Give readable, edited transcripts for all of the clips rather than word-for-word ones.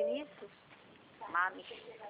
Vinícius? Mami.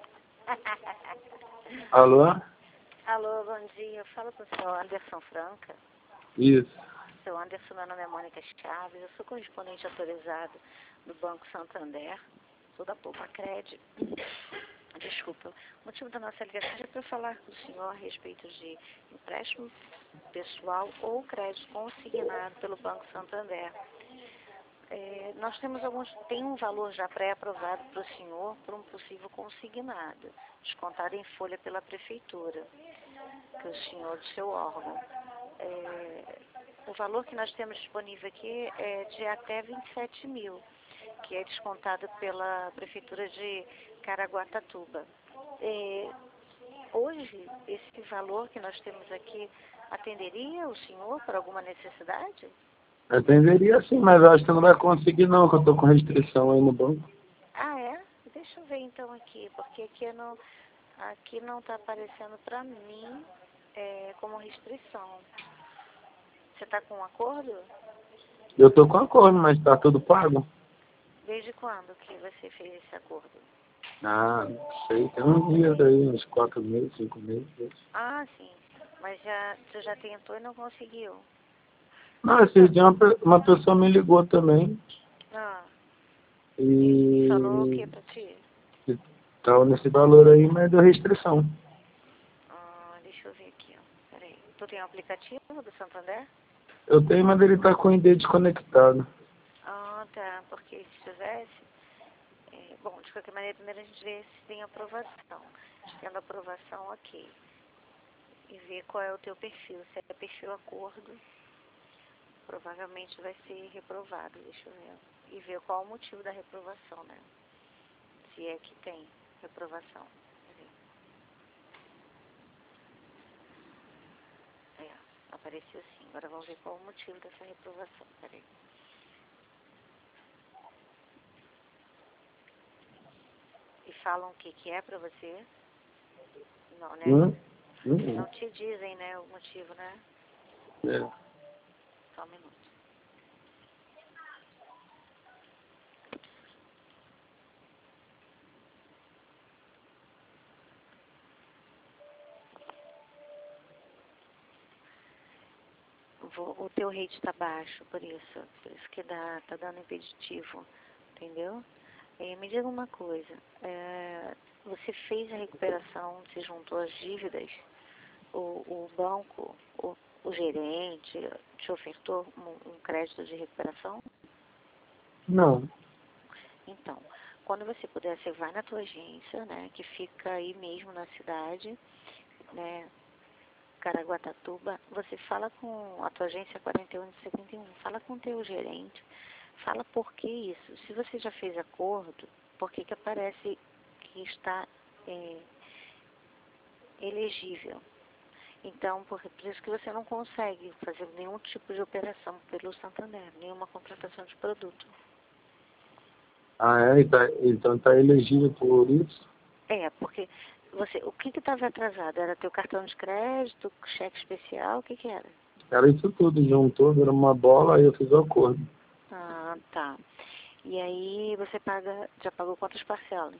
Alô? Alô, bom dia. Fala com o senhor Anderson Franca. Isso. Seu Anderson, meu nome é Mônica Chaves. Eu sou correspondente autorizado do Banco Santander. Sou da Poupa Cred. Desculpa. O motivo da nossa ligação é para falar com o senhor a respeito de empréstimo pessoal ou crédito consignado pelo Banco Santander. Nós tem um valor já pré-aprovado para o senhor por um possível consignado, descontado em folha pela prefeitura, que o senhor do seu órgão. O valor que nós temos disponível aqui é de até 27 mil, que é descontado pela prefeitura de Caraguatatuba. Hoje, esse valor que nós temos aqui atenderia o senhor por alguma necessidade? Atenderia sim, mas eu acho que não vai conseguir não, que eu tô com restrição aí no banco. Ah, é? Deixa eu ver então aqui, porque aqui não está aparecendo para mim como restrição. Você está com um acordo? Eu tô com acordo, mas tá tudo pago. Desde quando que você fez esse acordo? Ah, não sei, tem uns dias aí, uns 4 meses, 5 meses. Ah, sim. Mas você já tentou e não conseguiu? Não, esses dias uma pessoa me ligou também Ah, e falou o e que pra ti? tava nesse valor aí, mas deu restrição. Deixa eu ver aqui, ó. Peraí. Tu tem um aplicativo do Santander? Eu tenho, mas ele tá com o ID desconectado. Ah, tá. Porque se tivesse... bom, de qualquer maneira, primeiro a gente vê se tem aprovação. Tendo aprovação, ok. E ver qual é o teu perfil. Se é perfil acordo, provavelmente vai ser reprovado. Deixa eu ver. E ver qual o motivo da reprovação, né? Se é que tem reprovação. Apareceu sim. Agora vamos ver qual o motivo dessa reprovação. Peraí. E falam o que é pra você? Não, né? Não te dizem, né, o motivo, né? É. Só um minuto. O teu rate está baixo, por isso que tá dando impeditivo, entendeu? Me diga uma coisa, você fez a recuperação, você juntou as dívidas, o banco, o gerente te ofertou um crédito de recuperação? Não. Então, quando você puder, você vai na tua agência, né, que fica aí mesmo na cidade, né, Caraguatatuba, você fala com a tua agência 4171, fala com o teu gerente, fala por que isso. Se você já fez acordo, por que aparece que está elegível? Então, por isso que você não consegue fazer nenhum tipo de operação pelo Santander, nenhuma contratação de produto. Ah, é? Então tá elegível por isso? Porque o que estava atrasado? Era teu cartão de crédito, cheque especial, o que era? Era isso tudo, juntou, virou uma bola, aí eu fiz o acordo. Ah, tá. E aí você já pagou quantas parcelas?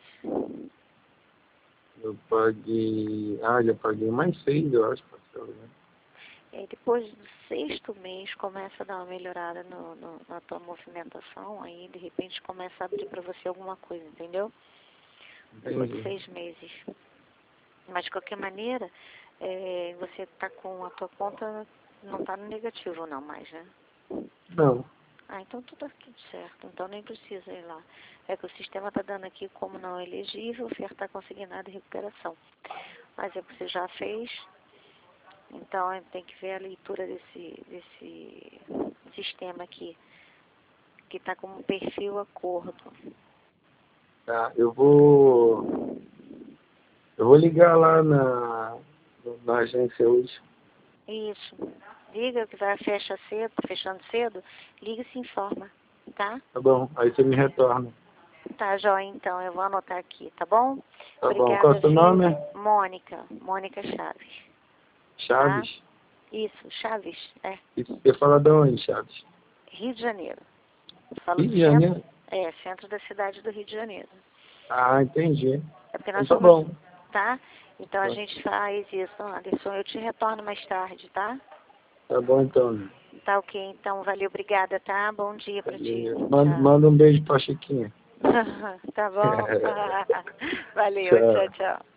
Eu paguei... Ah, já paguei mais 6, eu acho, parcela, né? E aí depois do sexto mês começa a dar uma melhorada na tua movimentação, aí de repente começa a abrir para você alguma coisa, entendeu? Depois de 6 meses. Mas de qualquer maneira, você está com a tua conta, não está no negativo não mais, né? Não. Ah, então tudo certo, então nem precisa ir lá. É que o sistema está dando aqui como não elegível, oferta consignada e recuperação. Mas é que você já fez, então tem que ver a leitura desse sistema aqui, que está como perfil acordo. Tá, eu vou ligar lá na agência hoje. Isso. Liga que vai fechando cedo, liga e se informa, tá? Tá bom, aí você me retorna. Tá, joia, então, eu vou anotar aqui, tá bom? Tá bom, Obrigada, qual é o seu nome? Mônica Chaves. Chaves? Tá? Isso, Chaves, E você fala de onde, Chaves? Rio de Janeiro. Eu falo Rio do de Janeiro? centro da cidade do Rio de Janeiro. Ah, entendi. É porque Então nós tá somos, bom. tá? Então a Tá, gente faz isso, Anderson. Eu te retorno mais tarde, tá? tá bom então. Tá ok, então. Valeu, obrigada, tá? Bom dia pra ti. Manda, Tchau. manda um beijo pra Chiquinha. Tá bom? Valeu, tchau, Tchau. tchau.